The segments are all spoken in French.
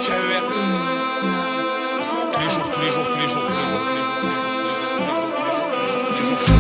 KER. Tous les jours, tous les jours, tous les jours, tous les jours, tous les jours, tous les jours, tous les jours, tous les jours, tous les jours, tous les jours.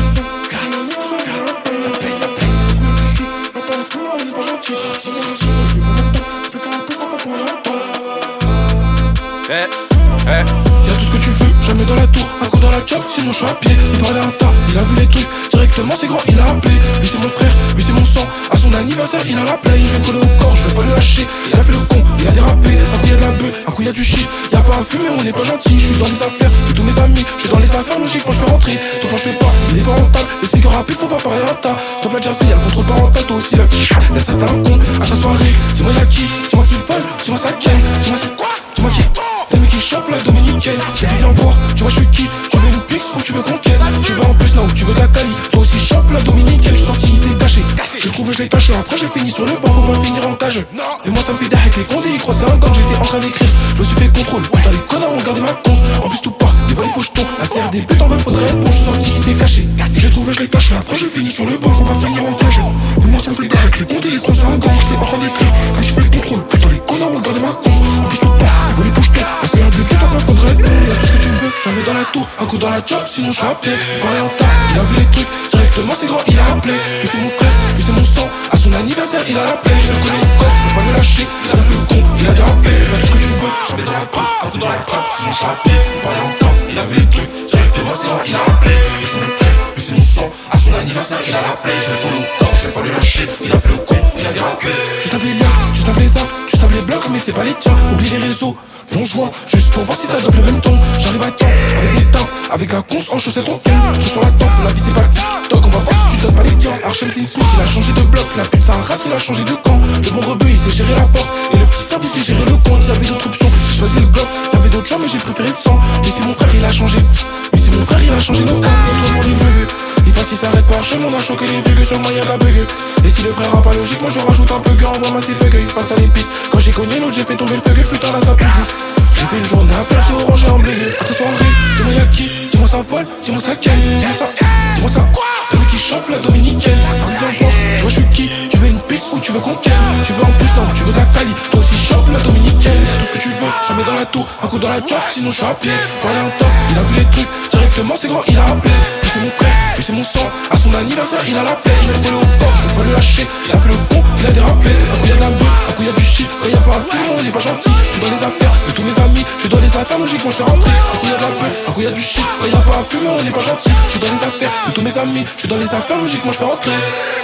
Y'a tout ce que tu veux, jamais dans la tour, un coup dans la chop, sinon je suis à pied. Il parlait un tas, il a vu les trucs, directement c'est grand, il a appelé. Lui c'est mon frère, lui c'est mon sang, à son anniversaire il a la play. Il vient me coller au corps, je vais pas le lâcher. Il a fait le con, il a dérapé, un coup y'a de la bœuf, un coup y'a du shit. Y'a pas à fumer, on n'est pas gentil, je suis dans les affaires de tous mes amis. Je suis dans les affaires logiques quand je fais rentrer. Toi quand je fais pas, il est pas rentable. Les speakers rapides, faut pas parler à ta. Toi pas déjà y'a le contre parental, toi aussi la quiche. Laisse certains con, à ta soirée, dis-moi y'a qui, dis-moi qui vole, dis-moi ça ken, dis-moi c'est quoi, dis-moi qui. T'as le mec qui chope la dominicaine. J'ai dit viens voir, tu vois je suis qui. Tu veux une pix ou tu veux qu'on ken. Tu veux en plus là ou tu veux de la cali. Toi aussi chope la dominicaine. J'suis sorti, il s'est caché. J'ai trouvé, je l'ai caché. Après j'ai fini sur le banc, faut pas finir en cage. Et moi ça me fait d'arrêt que les condés, ils croient c'est un gang. J'étais en train d'écrire, je me suis fait contrôle. Putain les connards ont gardé ma conce. En plus tout pas, des vols couche-ton. La CRD pute en veut, faudrait être bon. J'suis sorti, il s'est caché. J'ai trouvé, je l'ai caché. Après j'ai fini sur le banc, faut pas finir en cage. Et moi ça me fait d'arrêt que les condés, ils croient c'est un gang. J'étais en train d'écrire, je me suis fait contrôle. Putain les connards ont gardé ma conce. En plus tout pas, des vols couche-ton. La CRD pute en veut, faudrait être bon. Y'a tout ce que tu veux, jamais dans la tour, un coup dans la chop, sinon je suis à pied. Parlait en tas, il a vu les trucs, directement c'est grand, il a appelé. Lui c'est mon frère, lui c'est mon sang, à son anniversaire il a la play. Je le connais encore, je vais pas le lâcher. Il a fait le con, il a dérapé. Fais tout ce que tu veux, jamais dans la tour, un coup dans la chop, sinon je suis à pied. Parlait en tas, il a vu les trucs, directement c'est grand, il a appelé. Lui c'est mon frère, lui c'est mon sang, à son anniversaire il a la play. Je le connais encore, je vais pas le lâcher. Il a fait le con, il a dérapé. Tu tapes les liens, tu tapes les arts, tu tapes les blocs, mais c'est pas les tiens. Oublie les réseaux. On se voit juste pour voir si t'as le même ton. J'arrive à temps, avec des teintes, avec la conce en chaussette on tient. Tout sur la tempe, la vie c'est pas TikTok. On va voir si tu donnes pas les tiens. Archem Smith, il a changé de bloc. La pute c'est un rat, il a changé de camp. Le bon rebeu il sait gérer la porte. Et le petit sable il sait gérer le compte. Y'avait d'autres options, j'ai choisi le bloc. Y'avait d'autres choix mais j'ai préféré le sang. Lui c'est mon frère, il a changé. Lui c'est mon frère, il a changé de camp. Notre monde est veuilleux. Il passe, il s'arrête pas. Chez on a choqué les vues que sur moi y'a de la bugue. Et si le frère a pas logique, moi je rajoute un peu que envoie ma feuille. Il passe à l'épice. Quand j'ai cogné l'autre, j'ai fait tomber le feu. Putain là ça pue. J'ai fait une journée à plat, j'ai orangé en blé. À ta soirée, dis-moi y'a qui, dis-moi ça vole, dis-moi ça ken, dis-moi ça quoi. Le mec qui chope la dominicaine. Viens voir, je vois je suis qui. Tu veux une pix ou tu veux qu'on ken. Tu veux en plus non, tu veux de la cali. Toi aussi chope la dominicaine. Tout ce que tu veux, jamais dans la tour, un coup dans la chop, sinon je suis à pied. Voilà un top, il a vu les trucs, directement c'est grand, il a appelé. Lui c'est mon frère, lui c'est mon sang, à son anniversaire il a la paix. Je vais le voler au corps, je vais pas le lâcher. Il a fait le con, il a dérapé. Un coup y'a de la bœuf, un coup y'a du shit. Quand y'a pas un film, on est pas gentil. Je suis dans les affaires de tous mes amis, je suis dans les affaires logiques, moi je suis rentré. Un coup y'a de la bœuf, un coup y'a du shit. Quand y'a pas un film, on est pas gentil. Je suis dans les affaires de tous mes amis, je suis dans les affaires logiques, moi je fais rentrer.